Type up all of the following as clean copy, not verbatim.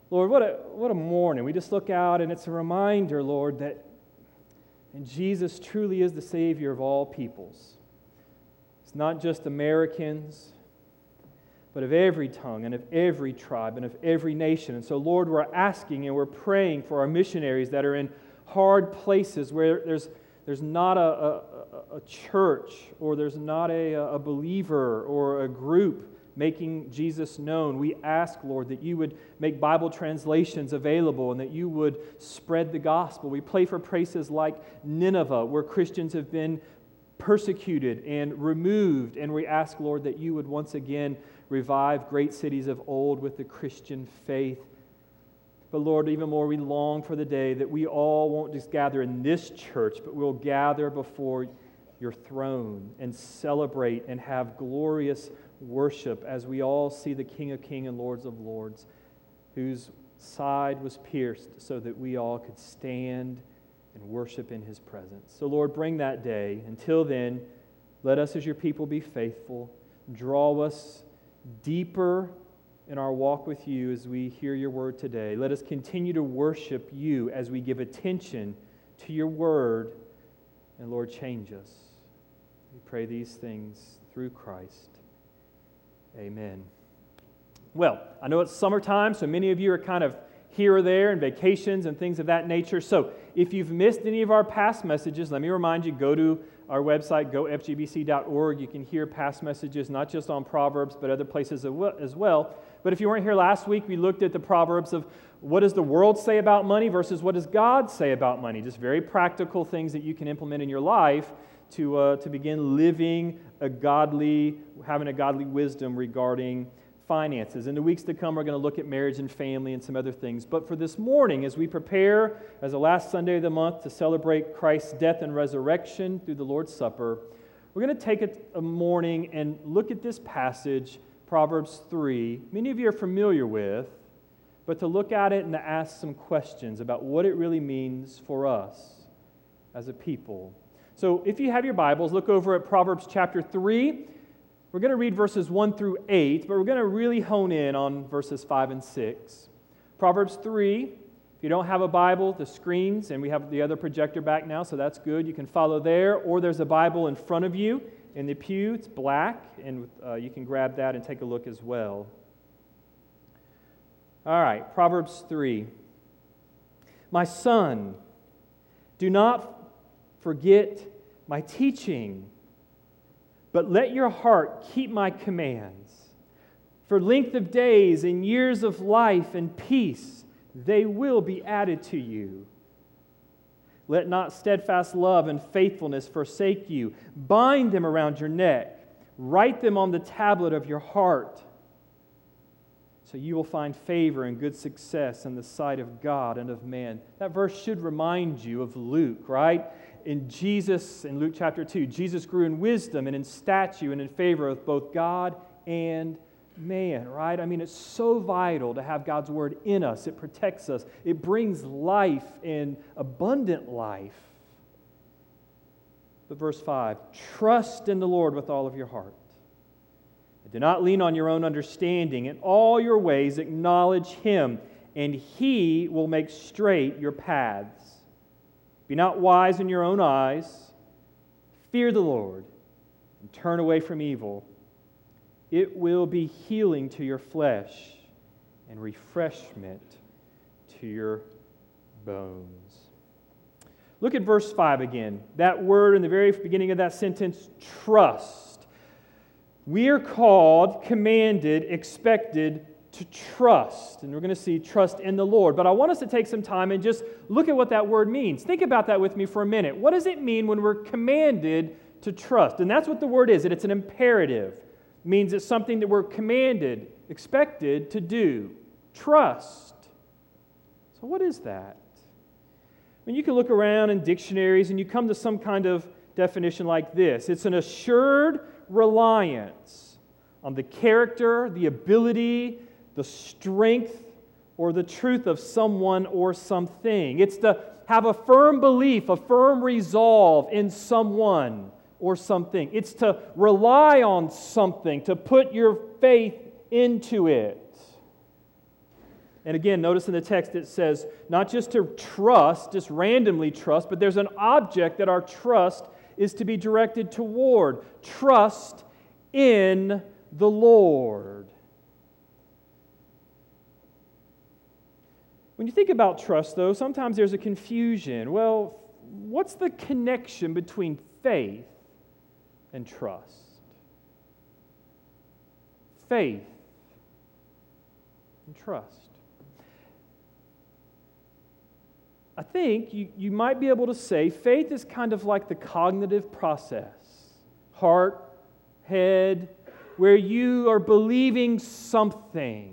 Lord, what a morning. We just look out and it's a reminder, Lord, that Jesus truly is the Savior of all peoples. It's not just Americans, but of every tongue and of every tribe and of every nation. And so, Lord, we're asking and we're praying for our missionaries that are in hard places where there's not a church or there's not a believer or a group making Jesus known. We ask, Lord, that you would make Bible translations available and that you would spread the gospel. We pray for places like Nineveh, where Christians have been persecuted and removed, and we ask, Lord, that you would once again revive great cities of old with the Christian faith. But Lord, even more, we long for the day that we all won't just gather in this church, but we'll gather before your throne and celebrate and have glorious worship as we all see the King of Kings and Lords of Lords, whose side was pierced so that we all could stand and worship in His presence. So Lord, bring that day. Until then, let us as your people be faithful. Draw us deeper in our walk with you as we hear your word today. Let us continue to worship you as we give attention to your word. And Lord, change us. We pray these things through Christ. Amen. Well, I know it's summertime, so many of you are kind of here or there in vacations and things of that nature. So if you've missed any of our past messages, let me remind you, go to our website, gofgbc.org. You can hear past messages, not just on Proverbs, but other places as well. But if you weren't here last week, we looked at the Proverbs of what does the world say about money versus what does God say about money. Just very practical things that you can implement in your life to begin living having a godly wisdom regarding finances. In the weeks to come, we're going to look at marriage and family and some other things. But for this morning, as we prepare as the last Sunday of the month to celebrate Christ's death and resurrection through the Lord's Supper, we're going to take a morning and look at this passage, Proverbs 3. Many of you are familiar with, but to look at it and to ask some questions about what it really means for us as a people. So if you have your Bibles, look over at Proverbs chapter 3. We're going to read verses 1 through 8, but we're going to really hone in on verses 5 and 6. Proverbs 3, if you don't have a Bible, the screens, and we have the other projector back now, so that's good. You can follow there, or there's a Bible in front of you in the pew. It's black, and you can grab that and take a look as well. All right, Proverbs 3. My son, do not forget my teaching, but let your heart keep my commands. For length of days and years of life and peace, they will be added to you. Let not steadfast love and faithfulness forsake you. Bind them around your neck. Write them on the tablet of your heart, so you will find favor and good success in the sight of God and of man. That verse should remind you of Luke, right? In Luke chapter 2, Jesus grew in wisdom and in stature and in favor of both God and man, right? I mean, it's so vital to have God's word in us. It protects us. It brings life and abundant life. But verse 5, trust in the Lord with all of your heart. And do not lean on your own understanding. In all your ways acknowledge Him, and He will make straight your paths. Be not wise in your own eyes. Fear the Lord and turn away from evil. It will be healing to your flesh and refreshment to your bones. Look at verse 5 again. That word in the very beginning of that sentence, trust. We are called, commanded, expected to trust. And we're going to see trust in the Lord. But I want us to take some time and just look at what that word means. Think about that with me for a minute. What does it mean when we're commanded to trust? And that's what the word is. It's an imperative. It means it's something that we're commanded, expected to do. Trust. So what is that? I mean, you can look around in dictionaries and you come to some kind of definition like this. It's an assured reliance on the character, the ability, the strength, or the truth of someone or something. It's to have a firm belief, a firm resolve in someone or something. It's to rely on something, to put your faith into it. And again, notice in the text it says not just to trust, just randomly trust, but there's an object that our trust is to be directed toward. Trust in the Lord. When you think about trust, though, sometimes there's a confusion. Well, what's the connection between faith and trust? Faith and trust. I think you might be able to say faith is kind of like the cognitive process, heart, head, where you are believing something.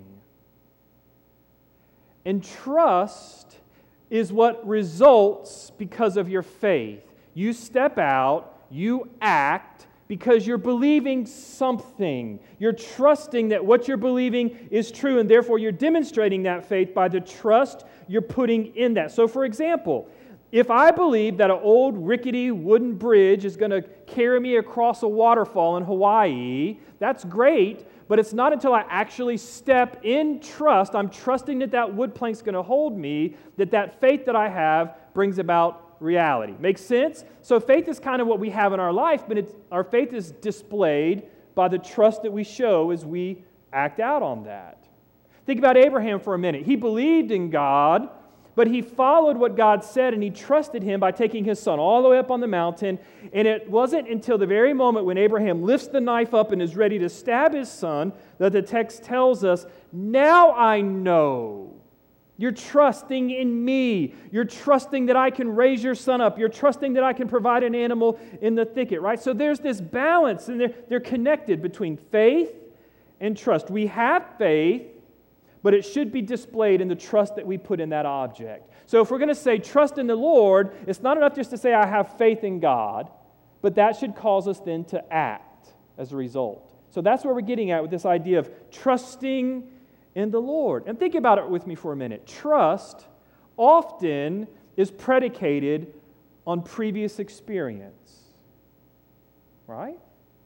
And trust is what results because of your faith. You step out, you act because you're believing something. You're trusting that what you're believing is true, and therefore you're demonstrating that faith by the trust you're putting in that. So, for example, if I believe that an old rickety wooden bridge is going to carry me across a waterfall in Hawaii, that's great, but it's not until I actually step in trust, I'm trusting that that wood plank's going to hold me, that faith that I have brings about reality. Makes sense? So faith is kind of what we have in our life, but our faith is displayed by the trust that we show as we act out on that. Think about Abraham for a minute. He believed in God, but he followed what God said, and he trusted Him by taking his son all the way up on the mountain. And it wasn't until the very moment when Abraham lifts the knife up and is ready to stab his son that the text tells us, now I know. You're trusting in me. You're trusting that I can raise your son up. You're trusting that I can provide an animal in the thicket, right? So there's this balance, and they're connected between faith and trust. We have faith, but it should be displayed in the trust that we put in that object. So if we're going to say trust in the Lord, it's not enough just to say I have faith in God, but that should cause us then to act as a result. So that's where we're getting at with this idea of trusting in the Lord. And think about it with me for a minute. Trust often is predicated on previous experience, right?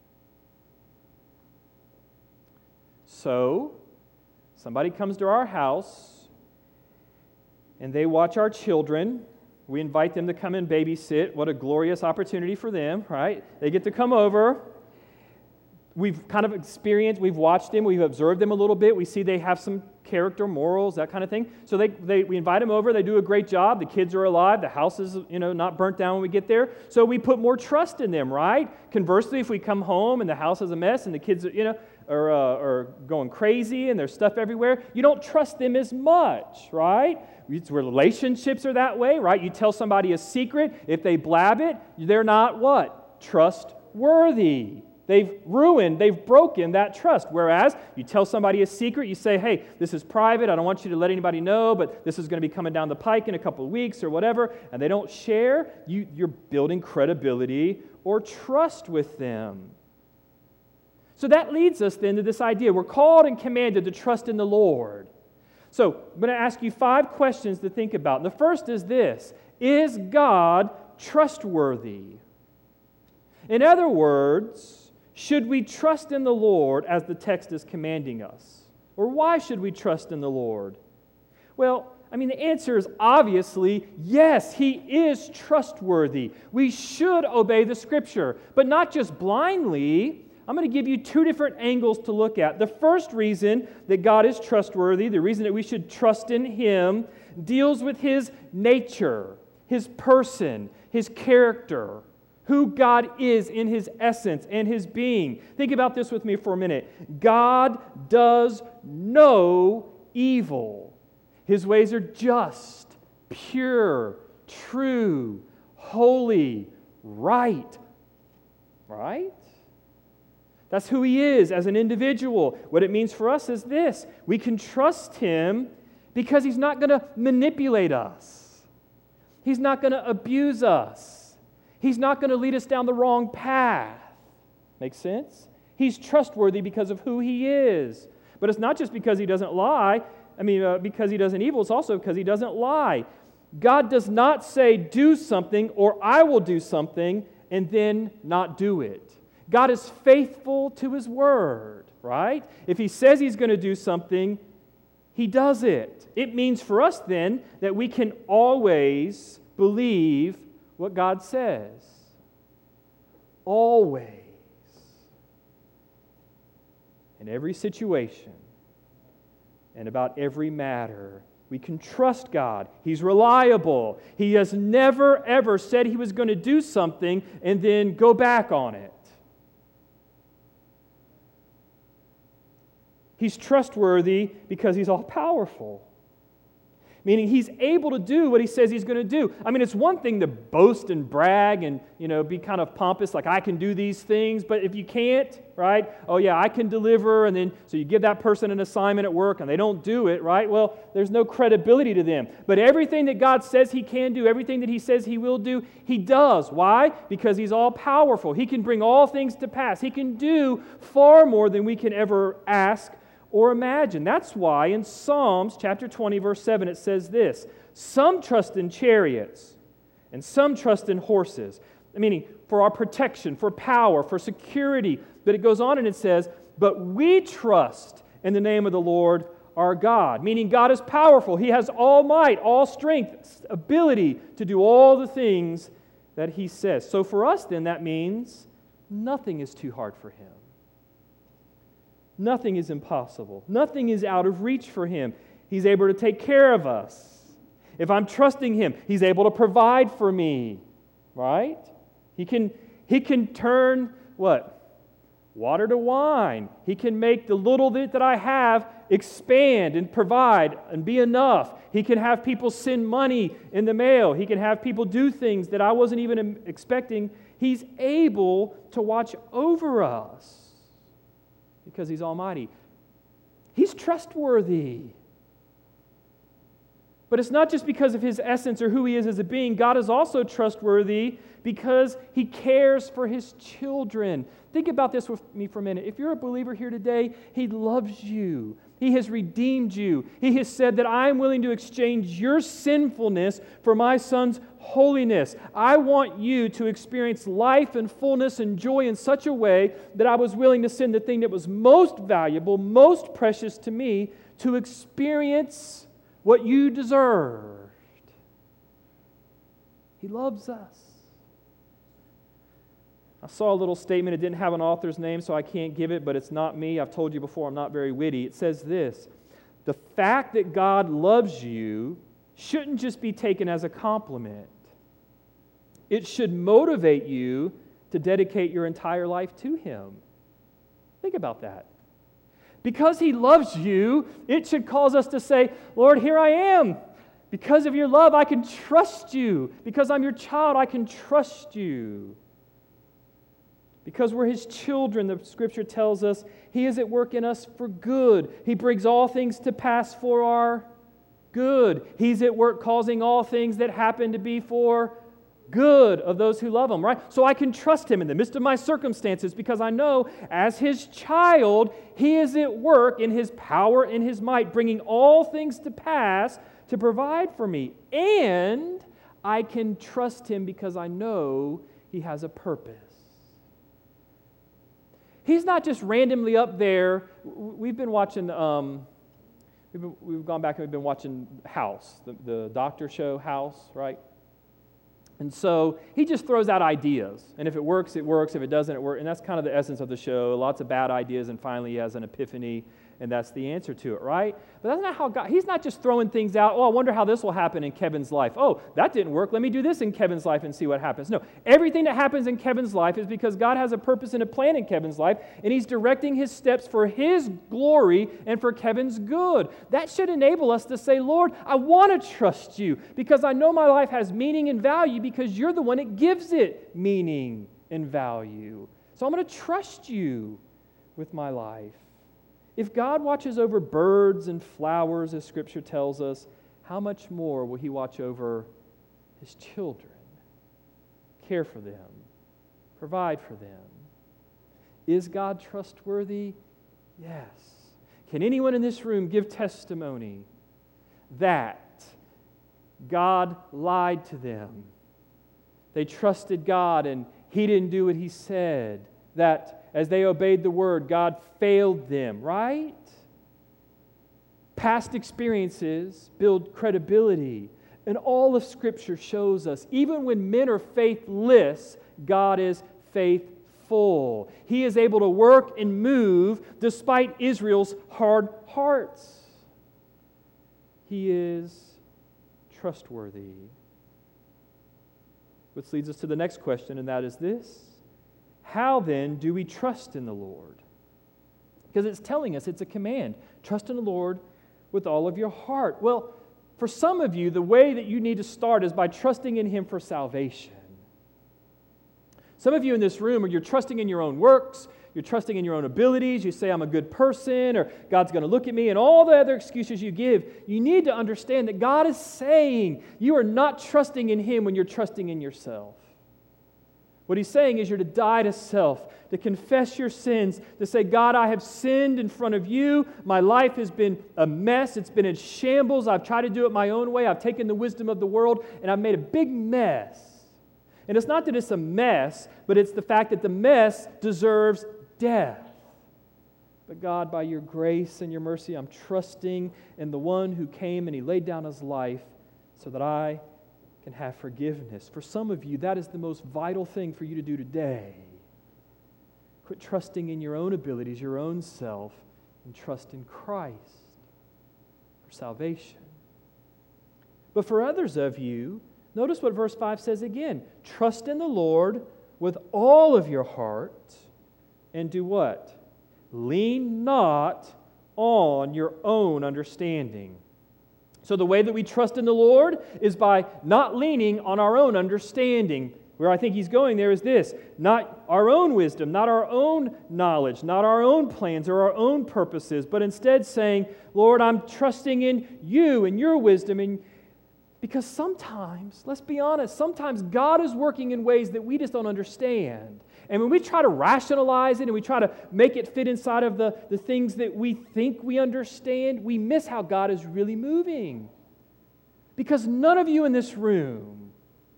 So, somebody comes to our house and they watch our children. We invite them to come and babysit. What a glorious opportunity for them, right? They get to come over. We've kind of experienced, we've watched them, we've observed them a little bit. We see they have some character, morals, that kind of thing. So we invite them over. They do a great job. The kids are alive. The house is, not burnt down when we get there. So we put more trust in them, right? Conversely, if we come home and the house is a mess and the kids, are going crazy and there's stuff everywhere, you don't trust them as much, right? Relationships are that way, right? You tell somebody a secret. If they blab it, they're not what? Trustworthy. They've broken that trust. Whereas you tell somebody a secret, you say, hey, this is private, I don't want you to let anybody know, but this is going to be coming down the pike in a couple of weeks or whatever, and they don't share, you're building credibility or trust with them. So that leads us then to this idea. We're called and commanded to trust in the Lord. So I'm going to ask you 5 questions to think about. And the first is this: is God trustworthy? In other words, should we trust in the Lord as the text is commanding us? Or why should we trust in the Lord? Well, the answer is obviously yes, He is trustworthy. We should obey the Scripture, but not just blindly. I'm going to give you 2 different angles to look at. The first reason that God is trustworthy, the reason that we should trust in Him, deals with His nature, His person, His character, who God is in His essence and His being. Think about this with me for a minute. God does no evil. His ways are just, pure, true, holy, right. Right? That's who He is as an individual. What it means for us is this: we can trust Him because He's not going to manipulate us. He's not going to abuse us. He's not going to lead us down the wrong path. Make sense? He's trustworthy because of who He is. But it's not just because He doesn't lie. Because He doesn't evil, it's also because He doesn't lie. God does not say, do something, or I will do something, and then not do it. God is faithful to His word, right? If He says He's going to do something, He does it. It means for us then that we can always believe what God says. Always. In every situation and about every matter, we can trust God. He's reliable. He has never, ever said He was going to do something and then go back on it. He's trustworthy because He's all-powerful. Meaning He's able to do what He says He's going to do. I mean, it's one thing to boast and brag and, be kind of pompous, like I can do these things, but if you can't, right? Oh yeah, I can deliver, and then so you give that person an assignment at work and they don't do it, right? Well, there's no credibility to them. But everything that God says He can do, everything that He says He will do, He does. Why? Because He's all-powerful. He can bring all things to pass. He can do far more than we can ever ask or imagine. That's why in Psalms chapter 20, verse 7, it says this: some trust in chariots and some trust in horses. Meaning for our protection, for power, for security. But it goes on and it says, but we trust in the name of the Lord our God. Meaning God is powerful. He has all might, all strength, ability to do all the things that He says. So for us then, that means nothing is too hard for Him. Nothing is impossible. Nothing is out of reach for Him. He's able to take care of us. If I'm trusting Him, He's able to provide for me. Right? He can turn what? Water to wine. He can make the little bit that I have expand and provide and be enough. He can have people send money in the mail. He can have people do things that I wasn't even expecting. He's able to watch over us. Because He's almighty. He's trustworthy. But it's not just because of His essence or who He is as a being. God is also trustworthy because He cares for His children. Think about this with me for a minute. If you're a believer here today, He loves you. He has redeemed you. He has said that I am willing to exchange your sinfulness for my Son's holiness. I want you to experience life and fullness and joy in such a way that I was willing to send the thing that was most valuable, most precious to me, to experience what you deserved. He loves us. I saw a little statement. It didn't have an author's name, so I can't give it, but it's not me. I've told you before, I'm not very witty. It says this: the fact that God loves you shouldn't just be taken as a compliment. It should motivate you to dedicate your entire life to Him. Think about that. Because He loves you, it should cause us to say, Lord, here I am. Because of your love, I can trust you. Because I'm your child, I can trust you. Because we're His children, the Scripture tells us, He is at work in us for good. He brings all things to pass for our good. He's at work causing all things that happen to be for good of those who love Him, right? So I can trust Him in the midst of my circumstances because I know as His child, He is at work in His power and His might, bringing all things to pass to provide for me. And I can trust Him because I know He has a purpose. He's not just randomly up there. We've been watching, we've gone back and we've been watching House, the doctor show House, right? And so he just throws out ideas. And if it works, it works. If it doesn't, it works. And that's kind of the essence of the show. Lots of bad ideas, and finally he has an epiphany, and that's the answer to it, right? But that's not how God, He's not just throwing things out. Oh, I wonder how this will happen in Kevin's life. Oh, that didn't work. Let me do this in Kevin's life and see what happens. No, everything that happens in Kevin's life is because God has a purpose and a plan in Kevin's life, and He's directing His steps for His glory and for Kevin's good. That should enable us to say, Lord, I want to trust You because I know my life has meaning and value because You're the one that gives it meaning and value. So I'm going to trust You with my life. If God watches over birds and flowers, as Scripture tells us, how much more will He watch over His children, care for them, provide for them? Is God trustworthy? Yes. Can anyone in this room give testimony that God lied to them? They trusted God and He didn't do what He said. That as they obeyed the Word, God failed them, right? Past experiences build credibility. And all of Scripture shows us, even when men are faithless, God is faithful. He is able to work and move despite Israel's hard hearts. He is trustworthy. Which leads us to the next question, and that is this: how then do we trust in the Lord? Because it's telling us, it's a command. Trust in the Lord with all of your heart. Well, for some of you, the way that you need to start is by trusting in Him for salvation. Some of you in this room, you're trusting in your own works, you're trusting in your own abilities, you say, I'm a good person, or God's going to look at me, and all the other excuses you give. You need to understand that God is saying you are not trusting in Him when you're trusting in yourself. What He's saying is you're to die to self, to confess your sins, to say, God, I have sinned in front of you. My life has been a mess. It's been in shambles. I've tried to do it my own way. I've taken the wisdom of the world, and I've made a big mess. And it's not that it's a mess, but it's the fact that the mess deserves death. But God, by your grace and your mercy, I'm trusting in the one who came and He laid down His life so that I can have forgiveness. For some of you, that is the most vital thing for you to do today. Quit trusting in your own abilities, your own self, and trust in Christ for salvation. But for others of you, notice what verse 5 says again. Trust in the Lord with all of your heart, and do what? Lean not on your own understanding. So the way that we trust in the Lord is by not leaning on our own understanding. Where I think he's going there is this: not our own wisdom, not our own knowledge, not our own plans or our own purposes, but instead saying, Lord, I'm trusting in you and your wisdom. And because sometimes, let's be honest, sometimes God is working in ways that we just don't understand. And when we try to rationalize it and we try to make it fit inside of the things that we think we understand, we miss how God is really moving. Because none of you in this room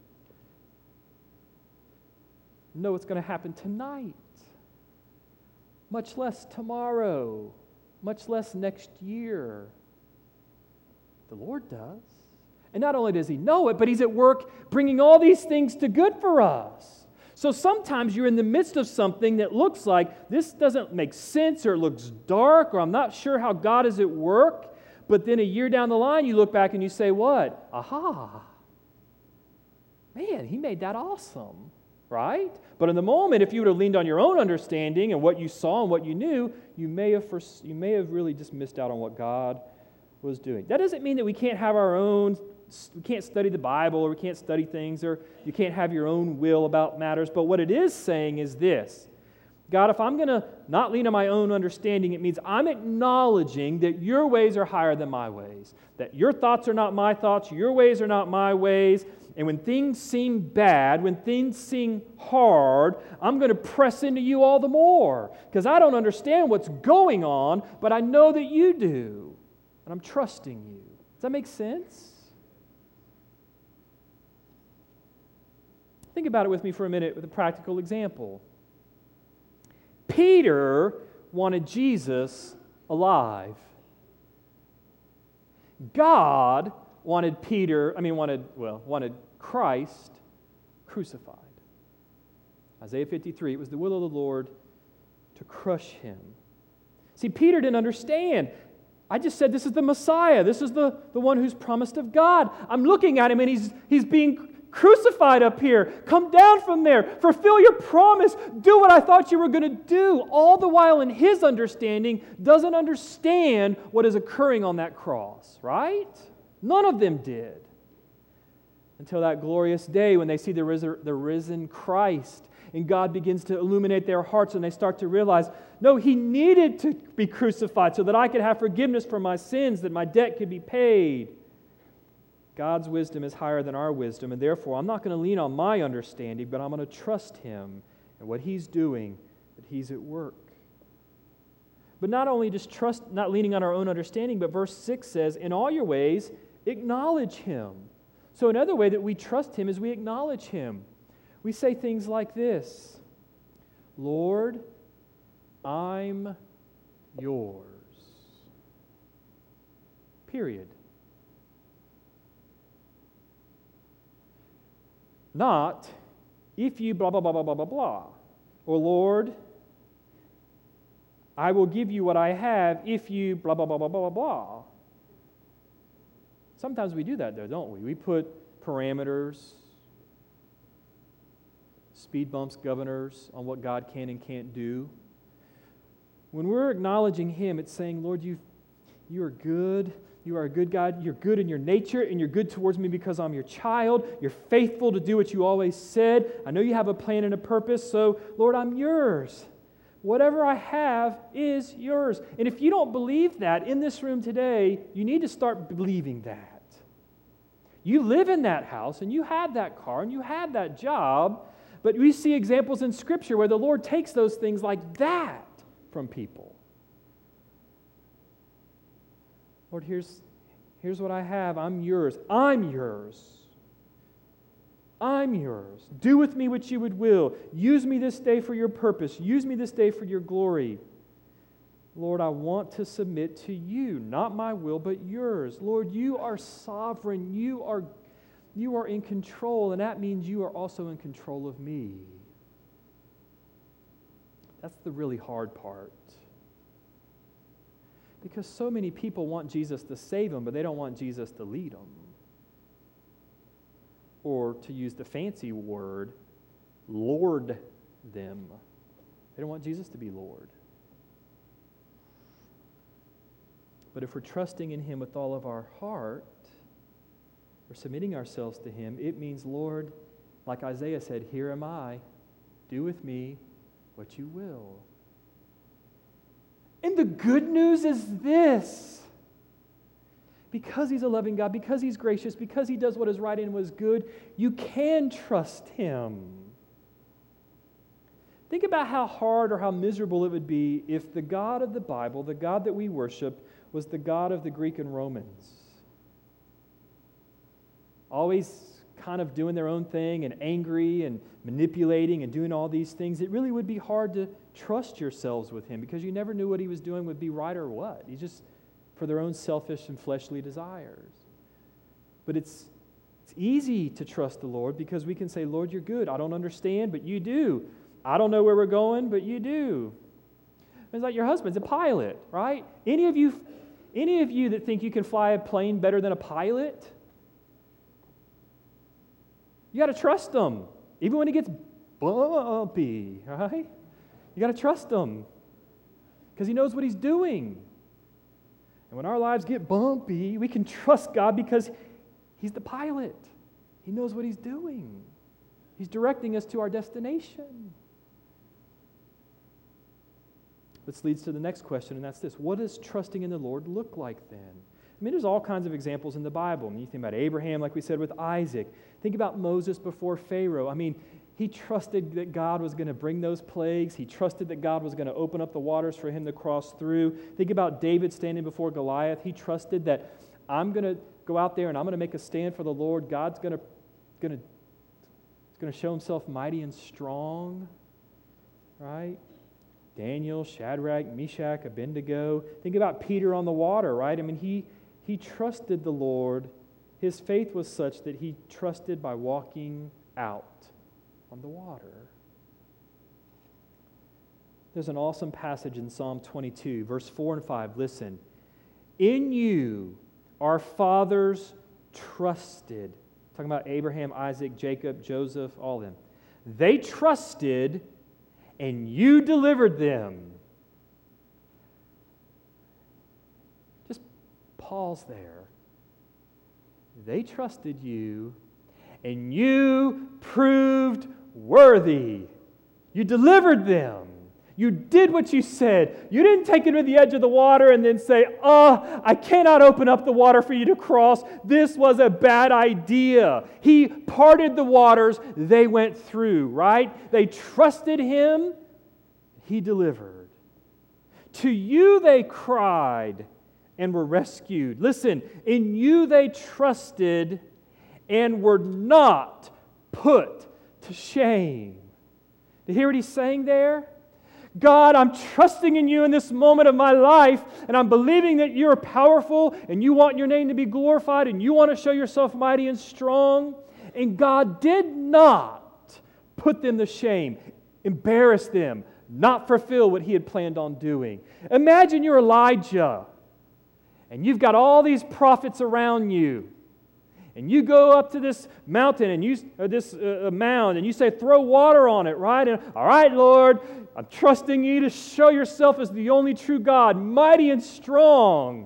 know what's going to happen tonight, much less tomorrow, much less next year. The Lord does. And not only does He know it, but He's at work bringing all these things to good for us. So sometimes you're in the midst of something that looks like this doesn't make sense, or it looks dark, or I'm not sure how God is at work. But then a year down the line, you look back and you say, what? Aha! Man, He made that awesome, right? But in the moment, if you would have leaned on your own understanding and what you saw and what you knew, you may have really just missed out on what God was doing. That doesn't mean that we can't have our own. We can't study the Bible, or we can't study things, or you can't have your own will about matters. But what it is saying is this: God, if I'm going to not lean on my own understanding, it means I'm acknowledging that your ways are higher than my ways, that your thoughts are not my thoughts, your ways are not my ways. And when things seem bad, when things seem hard, I'm going to press into you all the more, because I don't understand what's going on, but I know that you do, and I'm trusting you. Does that make sense? Think about it with me for a minute with a practical example. Peter wanted Jesus alive. God wanted Christ crucified. Isaiah 53, it was the will of the Lord to crush Him. See, Peter didn't understand. I just said this is the Messiah. This is the one who's promised of God. I'm looking at Him and he's being crucified up here. Come down from there. Fulfill your promise. Do what I thought you were going to do. All the while in his understanding doesn't understand what is occurring on that cross, right? None of them did. Until that glorious day when they see the risen Christ, and God begins to illuminate their hearts, and they start to realize, no, He needed to be crucified so that I could have forgiveness for my sins, that my debt could be paid. God's wisdom is higher than our wisdom, and therefore I'm not going to lean on my understanding, but I'm going to trust Him and what He's doing, that He's at work. But not only just trust, not leaning on our own understanding, but verse 6 says, in all your ways, acknowledge Him. So another way that we trust Him is we acknowledge Him. We say things like this: Lord, I'm yours. Period. Not, if you blah, blah, blah, blah, blah, blah, blah. Or, Lord, I will give you what I have if you blah, blah, blah, blah, blah, blah. Sometimes we do that, though, don't we? We put parameters, speed bumps, governors on what God can and can't do. When we're acknowledging Him, it's saying, Lord, you are good. You are a good God. You're good in your nature, and you're good towards me because I'm your child. You're faithful to do what you always said. I know you have a plan and a purpose, so, Lord, I'm yours. Whatever I have is yours. And if you don't believe that in this room today, you need to start believing that. You live in that house, and you have that car, and you have that job, but we see examples in Scripture where the Lord takes those things like that from people. Lord, here's what I have. I'm yours. I'm yours. I'm yours. Do with me what you would will. Use me this day for your purpose. Use me this day for your glory. Lord, I want to submit to you, not my will, but yours. Lord, you are sovereign. You are in control, and that means you are also in control of me. That's the really hard part. Because so many people want Jesus to save them, but they don't want Jesus to lead them. Or, to use the fancy word, Lord them. They don't want Jesus to be Lord. But if we're trusting in Him with all of our heart, we're submitting ourselves to Him, it means, Lord, like Isaiah said, here am I, do with me what you will. And the good news is this. Because He's a loving God, because He's gracious, because He does what is right and what is good, you can trust Him. Think about how hard or how miserable it would be if the God of the Bible, the God that we worship, was the God of the Greek and Romans. Always kind of doing their own thing and angry and manipulating and doing all these things. It really would be hard to trust yourselves with Him because you never knew what He was doing would be right or what. He's just for their own selfish and fleshly desires. But it's easy to trust the Lord because we can say, Lord, you're good. I don't understand, but you do. I don't know where we're going, but you do. It's like your husband's a pilot, right? Any of you that think you can fly a plane better than a pilot, you got to trust him. Even when it gets bumpy, right? You got to trust him because he knows what he's doing. And when our lives get bumpy, we can trust God because He's the pilot. He knows what He's doing. He's directing us to our destination. This leads to the next question, and that's this. What does trusting in the Lord look like then? I mean, there's all kinds of examples in the Bible. I mean, you think about Abraham, like we said with Isaac. Think about Moses before Pharaoh. I mean, he trusted that God was going to bring those plagues. He trusted that God was going to open up the waters for him to cross through. Think about David standing before Goliath. He trusted that I'm going to go out there and I'm going to make a stand for the Lord. God's going to show Himself mighty and strong, right? Daniel, Shadrach, Meshach, Abednego. Think about Peter on the water, right? I mean, he trusted the Lord. His faith was such that he trusted by walking out on the water. There's an awesome passage in Psalm 22, verse 4 and 5. Listen. In you our fathers trusted. Talking about Abraham, Isaac, Jacob, Joseph, all of them. They trusted, and you delivered them. Just pause there. They trusted you, and you proved worthy. You delivered them. You did what you said. You didn't take them to the edge of the water and then say, I cannot open up the water for you to cross. This was a bad idea. He parted the waters. They went through, right? They trusted Him. He delivered. To you they cried and were rescued. Listen, in you they trusted and were not put to shame. Do you hear what he's saying there? God, I'm trusting in you in this moment of my life, and I'm believing that you're powerful, and you want your name to be glorified, and you want to show yourself mighty and strong. And God did not put them to shame, embarrass them, not fulfill what He had planned on doing. Imagine you're Elijah, and you've got all these prophets around you, and you go up to this mountain or this mound, and you say, throw water on it, right? And, all right, Lord, I'm trusting you to show yourself as the only true God, mighty and strong.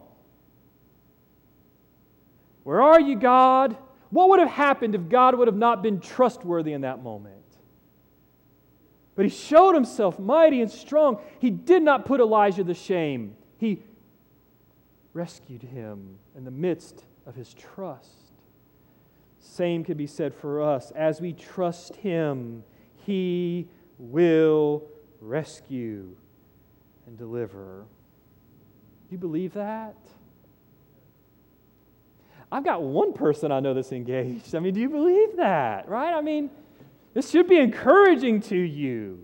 Where are you, God? What would have happened if God would have not been trustworthy in that moment? But He showed Himself mighty and strong. He did not put Elijah to shame. He rescued him in the midst of his trust. Same could be said for us. As we trust Him, He will rescue and deliver. Do you believe that? I've got one person I know that's engaged. I mean, do you believe that? Right? I mean, this should be encouraging to you.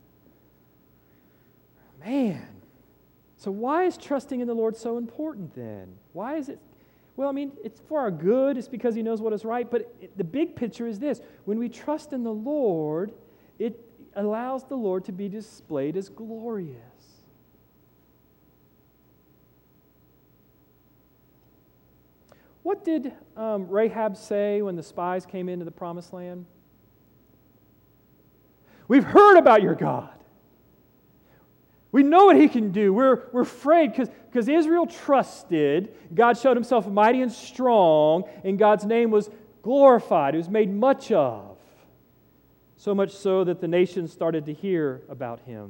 Man. So why is trusting in the Lord so important then? Why is it? Well, I mean, it's for our good. It's because He knows what is right. But the big picture is this. When we trust in the Lord, it allows the Lord to be displayed as glorious. What did Rahab say when the spies came into the Promised Land? We've heard about your God. We know what He can do. We're afraid because Israel trusted. God showed Himself mighty and strong, and God's name was glorified. It was made much of. So much so that the nations started to hear about Him.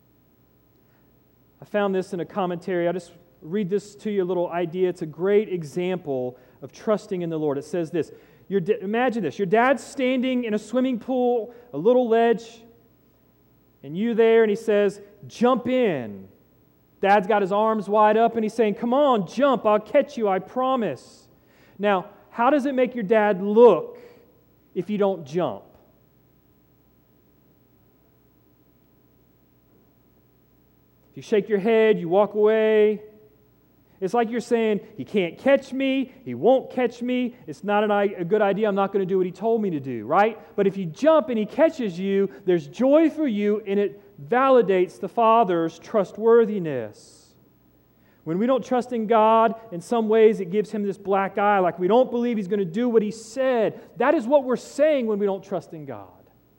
I found this in a commentary. I'll just read this to you, a little idea. It's a great example of trusting in the Lord. It says this. Imagine this. Your dad's standing in a swimming pool, a little ledge, and you there, and he says, jump in. Dad's got his arms wide up, and he's saying, come on, jump, I'll catch you, I promise. Now, how does it make your dad look if you don't jump? If you shake your head, you walk away, it's like you're saying, He can't catch me, He won't catch me, it's not a good idea, I'm not going to do what He told me to do, right? But if you jump and He catches you, there's joy for you, and it validates the Father's trustworthiness. When we don't trust in God, in some ways it gives Him this black eye, like we don't believe He's going to do what He said. That is what we're saying when we don't trust in God.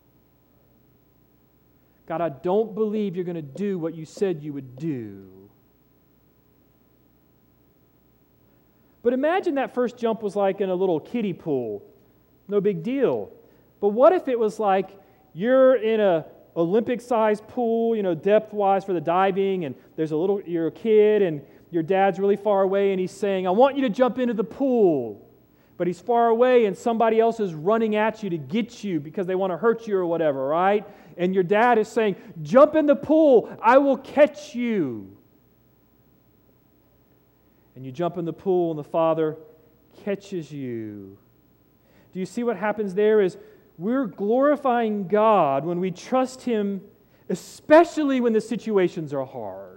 God, I don't believe you're going to do what you said you would do. But imagine that first jump was like in a little kiddie pool. No big deal. But what if it was like you're in a Olympic-sized pool, depth-wise for the diving, and you're a kid, and your dad's really far away, and he's saying, I want you to jump into the pool. But he's far away, and somebody else is running at you to get you because they want to hurt you or whatever, right? And your dad is saying, jump in the pool, I will catch you. And you jump in the pool, and the Father catches you. Do you see what happens there is we're glorifying God when we trust Him, especially when the situations are hard.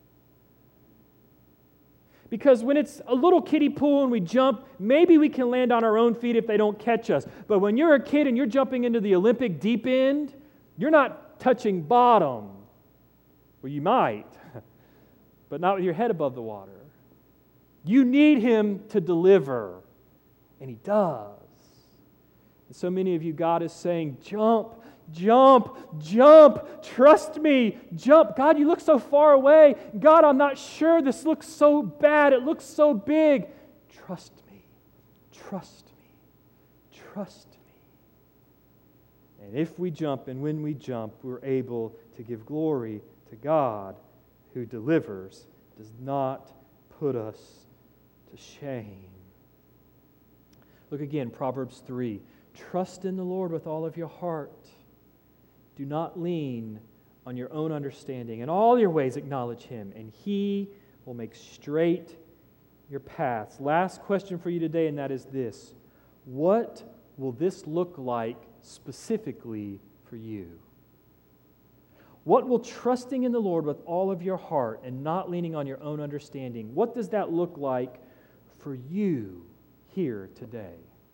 Because when it's a little kiddie pool and we jump, maybe we can land on our own feet if they don't catch us. But when you're a kid and you're jumping into the Olympic deep end, you're not touching bottom. Well, you might, but not with your head above the water. You need Him to deliver, and He does. And so many of you, God is saying, jump, jump, jump, trust me, jump. God, you look so far away. God, I'm not sure. This looks so bad. It looks so big. Trust me, trust me, trust me. And if we jump and when we jump, we're able to give glory to God who delivers, does not put us to shame. Look again, Proverbs 3. Trust in the Lord with all of your heart. Do not lean on your own understanding. In all your ways acknowledge Him, and He will make straight your paths. Last question for you today, and that is this. What will this look like specifically for you? What will trusting in the Lord with all of your heart and not leaning on your own understanding, what does that look like for you here today?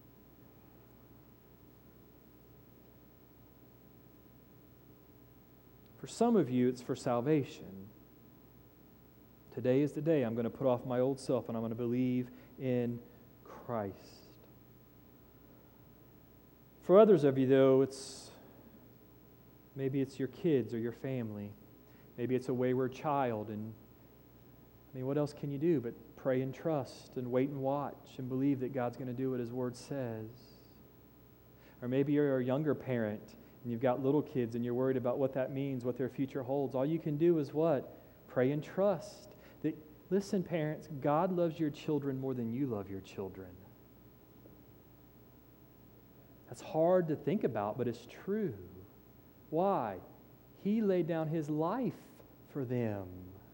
For some of you, it's for salvation. Today is the day I'm going to put off my old self and I'm going to believe in Christ. For others of you, though, maybe it's your kids or your family. Maybe it's a wayward child. And what else can you do but pray and trust and wait and watch and believe that God's going to do what His Word says? Or maybe you're a younger parent and you've got little kids and you're worried about what that means, what their future holds. All you can do is what? Pray and trust. Listen, parents, God loves your children more than you love your children. That's hard to think about, but it's true. Why? He laid down His life for them.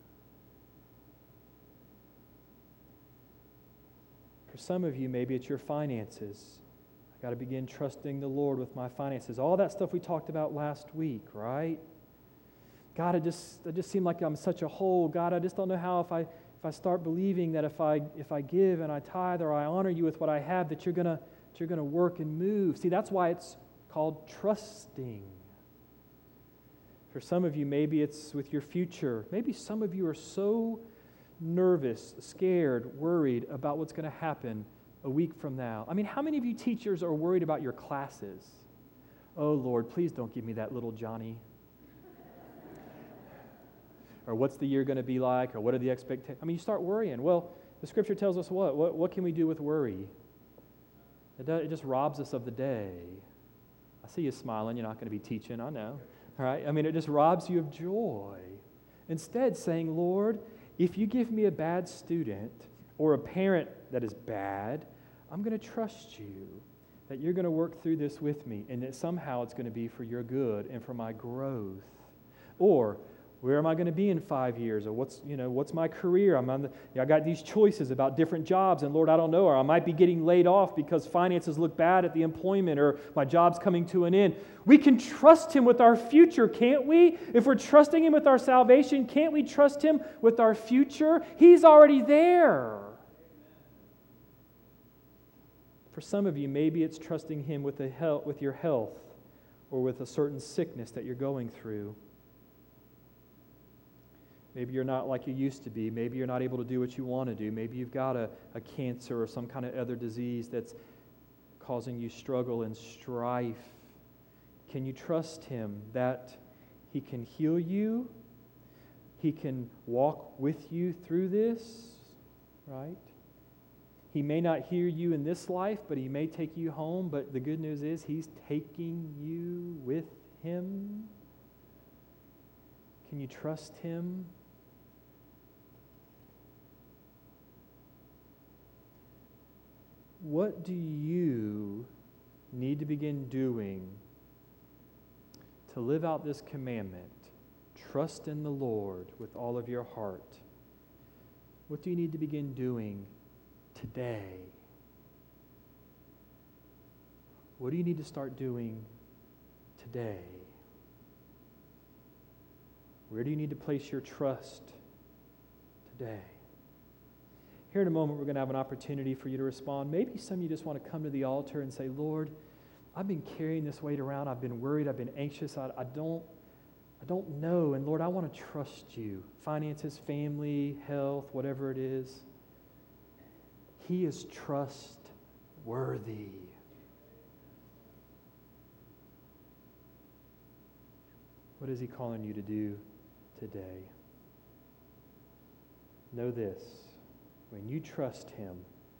For some of you, maybe it's your finances. I got to begin trusting the Lord with my finances. All that stuff we talked about last week, right? God, it just seemed like I'm such a hole. God, I just don't know how if I start believing that if I give and I tithe or I honor you with what I have, that you're gonna work and move. See, that's why it's called trusting. For some of you, maybe it's with your future. Maybe some of you are so nervous, scared, worried about what's going to happen a week from now. How many of you teachers are worried about your classes? Oh, Lord, please don't give me that little Johnny. Or what's the year going to be like? Or what are the expectations? You start worrying. Well, the Scripture tells us what? What can we do with worry? It just robs us of the day. I see you smiling. You're not going to be teaching, I know. All right? It just robs you of joy. Instead, saying, Lord, if you give me a bad student or a parent that is bad, I'm going to trust you that you're going to work through this with me and that somehow it's going to be for your good and for my growth. Or, where am I going to be in 5 years? Or what's my career? I got these choices about different jobs, and Lord, I don't know. Or I might be getting laid off because finances look bad at the employment, or my job's coming to an end. We can trust Him with our future, can't we? If we're trusting Him with our salvation, can't we trust Him with our future? He's already there. For some of you, maybe it's trusting Him with your health or with a certain sickness that you're going through. Maybe you're not like you used to be. Maybe you're not able to do what you want to do. Maybe you've got a cancer or some kind of other disease that's causing you struggle and strife. Can you trust Him that He can heal you? He can walk with you through this, right? He may not hear you in this life, but He may take you home. But the good news is He's taking you with Him. Can you trust Him? What do you need to begin doing to live out this commandment? Trust in the Lord with all of your heart. What do you need to begin doing today? What do you need to start doing today? Where do you need to place your trust today? Here in a moment, we're going to have an opportunity for you to respond. Maybe some of you just want to come to the altar and say, Lord, I've been carrying this weight around. I've been worried. I've been anxious. I don't know. And Lord, I want to trust you. Finances, family, health, whatever it is. He is trustworthy. What is He calling you to do today? Know this. When you trust Him,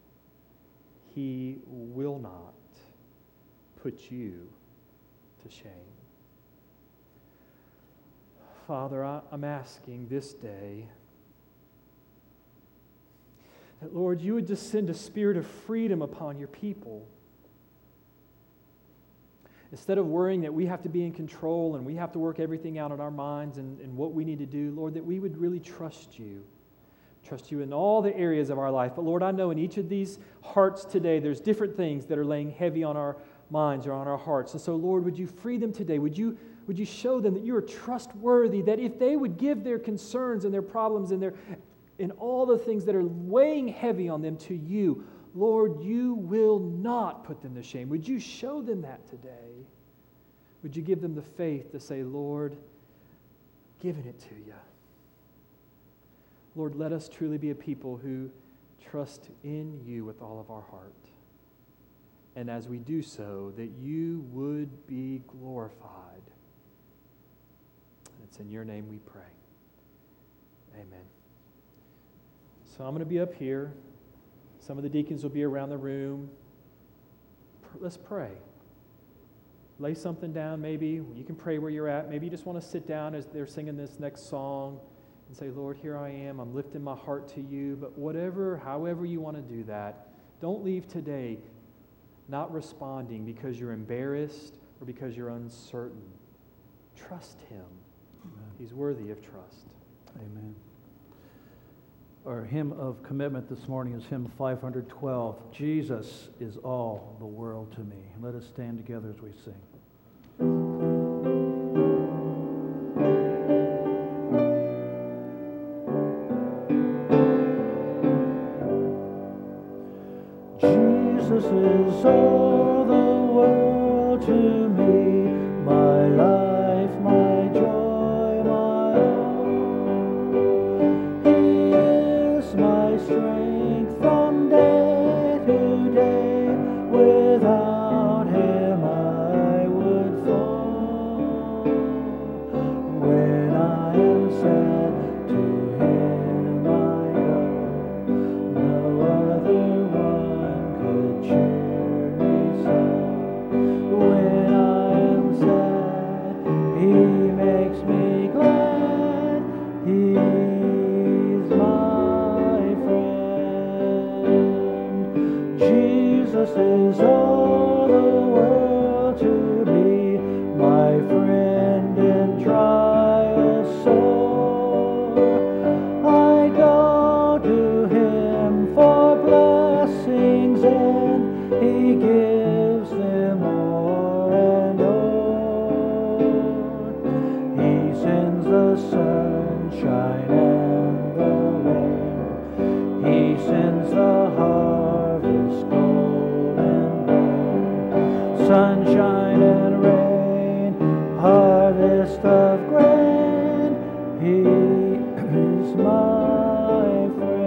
He will not put you to shame. Father, I'm asking this day that, Lord, you would just send a spirit of freedom upon your people. Instead of worrying that we have to be in control and we have to work everything out in our minds and what we need to do, Lord, that we would really trust you. Trust you in all the areas of our life. But Lord, I know in each of these hearts today, there's different things that are laying heavy on our minds or on our hearts. And so, Lord, would you free them today? Would you show them that you are trustworthy, that if they would give their concerns and their problems and all the things that are weighing heavy on them to you, Lord, you will not put them to shame. Would you show them that today? Would you give them the faith to say, Lord, giving it to you. Lord, let us truly be a people who trust in you with all of our heart. And as we do so, that you would be glorified. And it's in your name we pray. Amen. So I'm going to be up here. Some of the deacons will be around the room. Let's pray. Lay something down maybe. You can pray where you're at. Maybe you just want to sit down as they're singing this next song and say, Lord, here I am. I'm lifting my heart to you. But however you want to do that, don't leave today not responding because you're embarrassed or because you're uncertain. Trust Him. Amen. He's worthy of trust. Amen. Our hymn of commitment this morning is hymn 512. Jesus is all the world to me. Let us stand together as we sing. Jesus is all the world to me, my life, my joy, my all. He is my strength from day to day. Without Him I would fall. When I am sad, to Him I go. No other one could cheer me so. When I am sad, He makes me glad. He's my friend. Jesus is all the world to me, my friend in trials sore. I go to Him for blessings, and He gives them more and more. He sends the sunshine and the rain. He sends the harvest gold and grain. Sunshine and rain, harvest of grain. He is my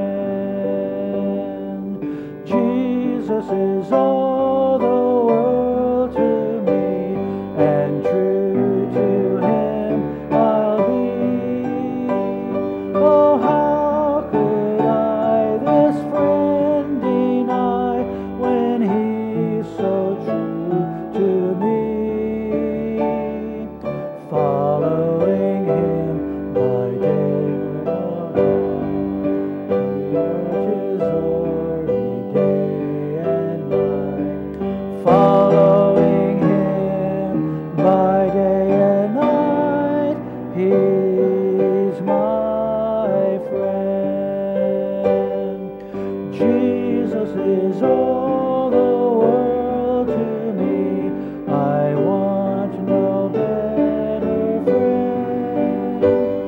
friend. Jesus is all the world to me, and true to Him I'll be. Oh, how could I this friend deny when He's so true to me? Following Him by day or night, He watches o'er me day and night. Following Him by day and night, He's my friend. Jesus is all the world to me. I want no better friend.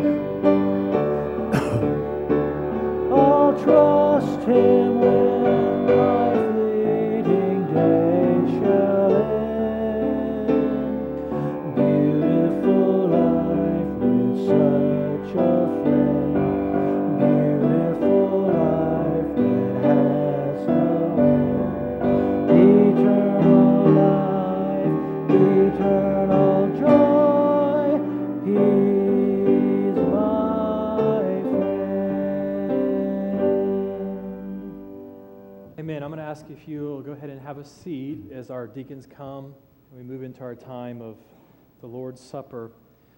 I'll trust Him when my fleeting day shall end. Beautiful life with such a friend. Beautiful life that has no end. Eternal life, eternal joy. He's my friend. Amen. I'm going to ask if you'll go ahead and have a seat as our deacons come and we move into our time of the Lord's Supper.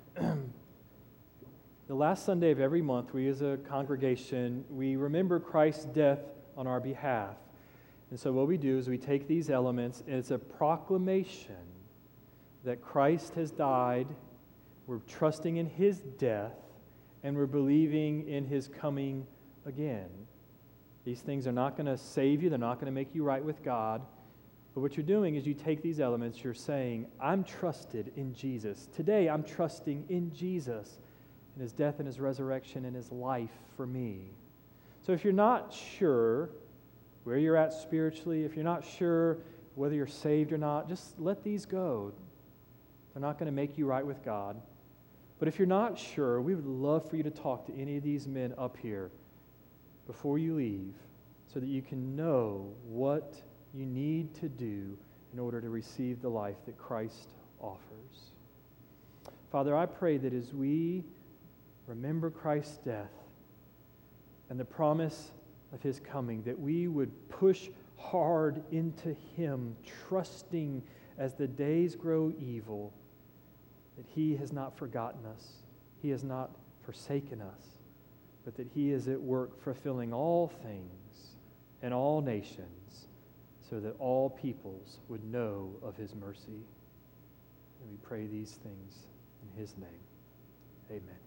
The last Sunday of every month, we as a congregation, we remember Christ's death on our behalf. And so what we do is we take these elements, and it's a proclamation that Christ has died, we're trusting in His death, and we're believing in His coming again. These things are not going to save you, they're not going to make you right with God, But what you're doing is you take these elements, you're saying, I'm trusted in Jesus. Today, I'm trusting in Jesus and his death and his resurrection and his life for me. So if you're not sure where you're at spiritually, if you're not sure whether you're saved or not, just let these go. They're not going to make you right with God. But if you're not sure, we would love for you to talk to any of these men up here before you leave so that you can know what you need to do in order to receive the life that Christ offers. Father, I pray that as we remember Christ's death and the promise of his coming, that we would push hard into him, trusting as the days grow evil, that he has not forgotten us, he has not forsaken us, but that he is at work fulfilling all things and all nations, so that all peoples would know of his mercy. And we pray these things in his name. Amen.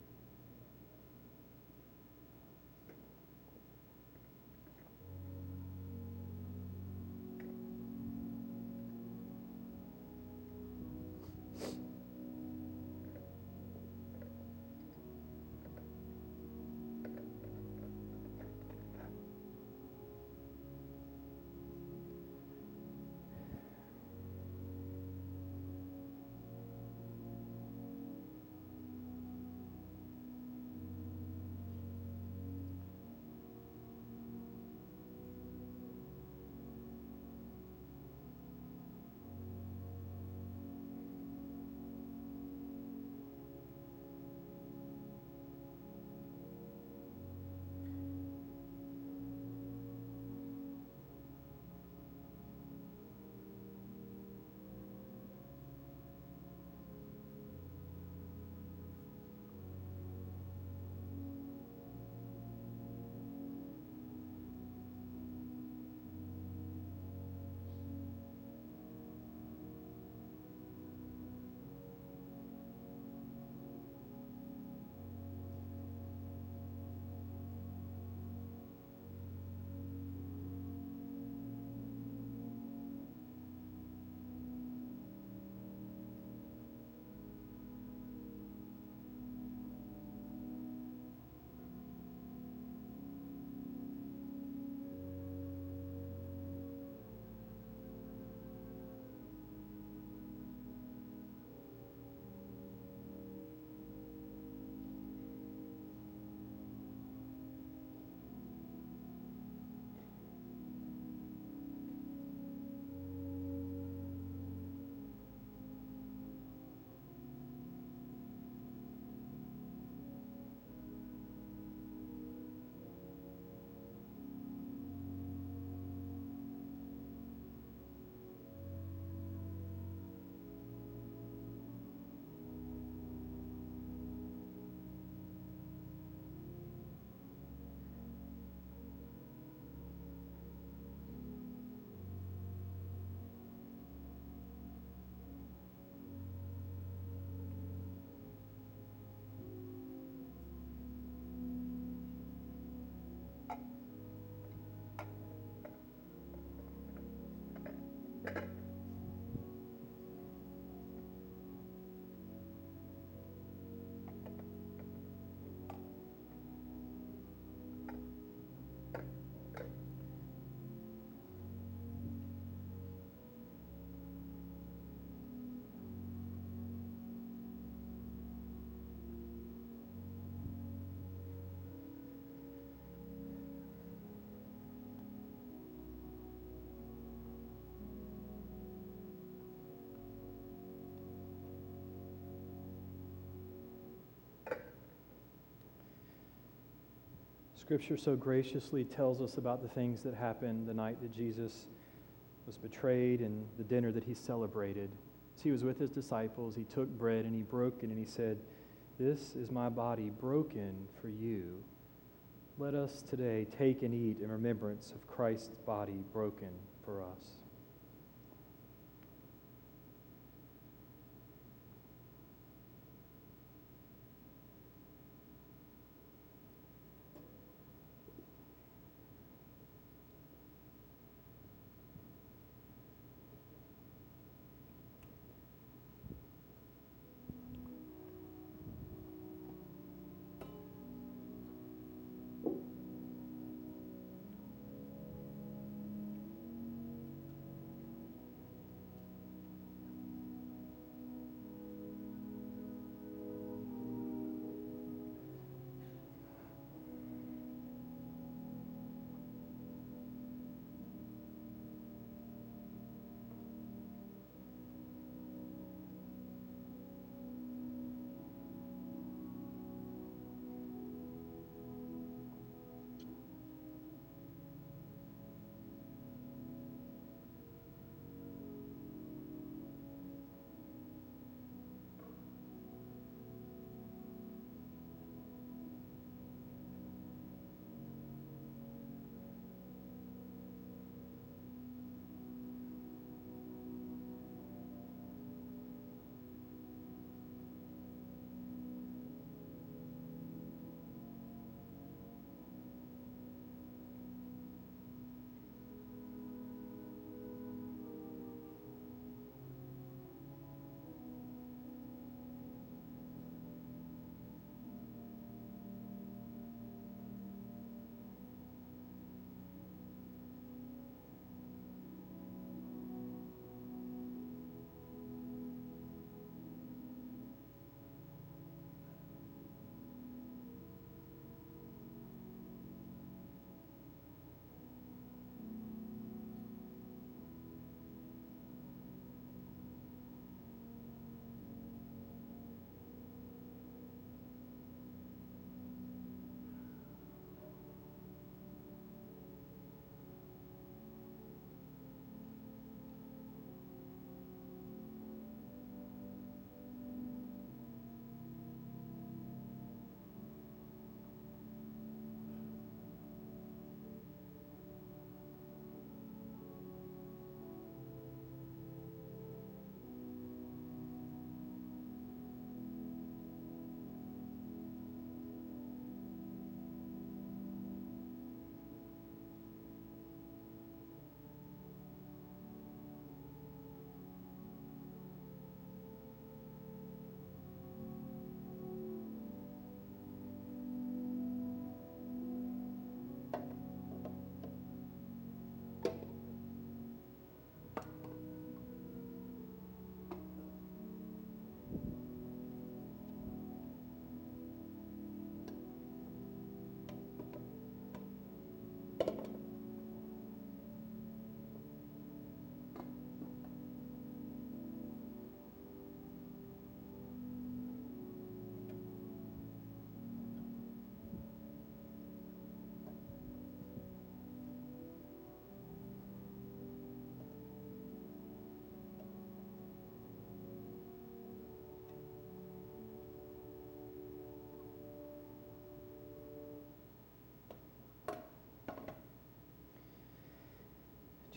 Scripture so graciously tells us about the things that happened the night that Jesus was betrayed and the dinner that he celebrated. As he was with his disciples, he took bread and he broke it and he said, "This is my body broken for you. Let us today take and eat in remembrance of Christ's body broken for us."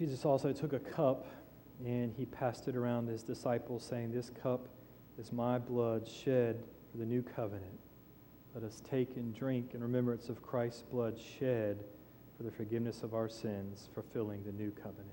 Jesus also took a cup and he passed it around his disciples, saying, "This cup is my blood shed for the new covenant. Let us take and drink in remembrance of Christ's blood shed for the forgiveness of our sins, fulfilling the new covenant."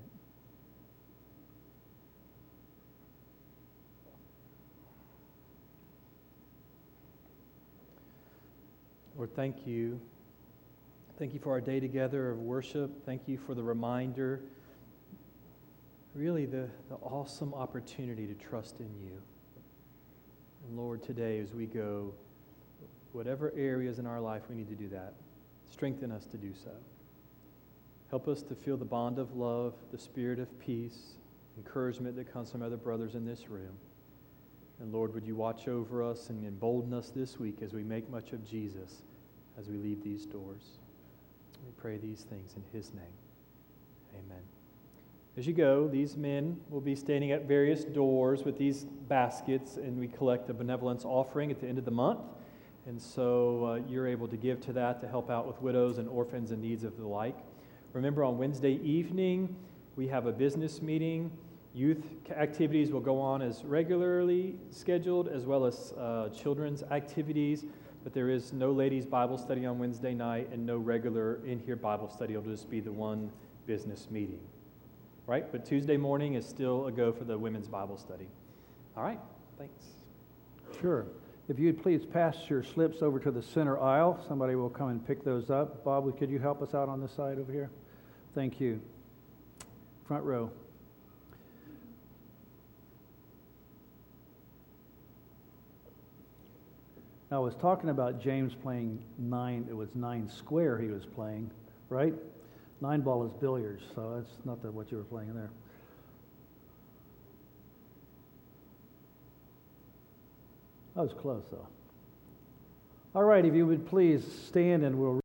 Lord, thank you. Thank you for our day together of worship. Thank you for the reminder, really the awesome opportunity to trust in you. And Lord, today as we go, whatever areas in our life we need to do that, strengthen us to do so. Help us to feel the bond of love, the spirit of peace, encouragement that comes from other brothers in this room. And Lord, would you watch over us and embolden us this week as we make much of Jesus as we leave these doors. We pray these things in his name. Amen. As you go, these men will be standing at various doors with these baskets, and we collect a benevolence offering at the end of the month. And so you're able to give to that to help out with widows and orphans and needs of the like. Remember, on Wednesday evening, we have a business meeting. Youth activities will go on as regularly scheduled, as well as children's activities. But there is no ladies' Bible study on Wednesday night and no regular in-here Bible study. It'll just be the one business meeting. Right? But Tuesday morning is still a go for the women's Bible study. All right. Thanks. Sure. If you'd please pass your slips over to the center aisle. Somebody will come and pick those up. Bob, could you help us out on this side over here? Thank you. Front row. Now, I was talking about James playing 9. It was 9 square he was playing, right? 9 ball is billiards, so that's not what you were playing there. That was close, though. All right, if you would please stand and we'll